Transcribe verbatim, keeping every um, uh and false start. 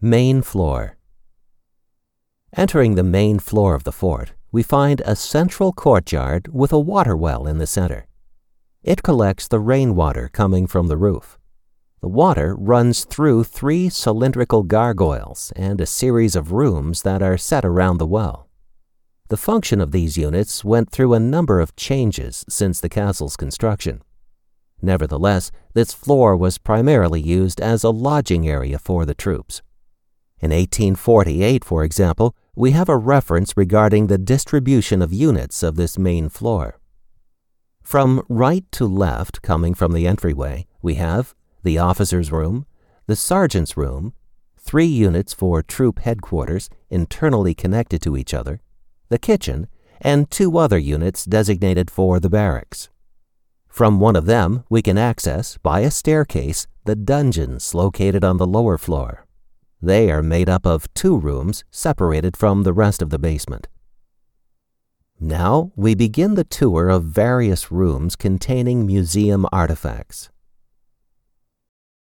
Main floor. Entering the main floor of the fort, we find a central courtyard with a water well in the center. It collects the rainwater coming from the roof. The water runs through three cylindrical gargoyles and a series of rooms that are set around the well. The function of these units went through a number of changes since the castle's construction. Nevertheless, this floor was primarily used as a lodging area for the troops. In eighteen forty-eight, for example, we have a reference regarding the distribution of units of this main floor. From right to left, coming from the entryway, we have the officer's room, the sergeant's room, three units for troop headquarters internally connected to each other, the kitchen, and two other units designated for the barracks. From one of them, we can access, by a staircase, the dungeons located on the lower floor. They are made up of two rooms separated from the rest of the basement. Now, we begin the tour of various rooms containing museum artifacts.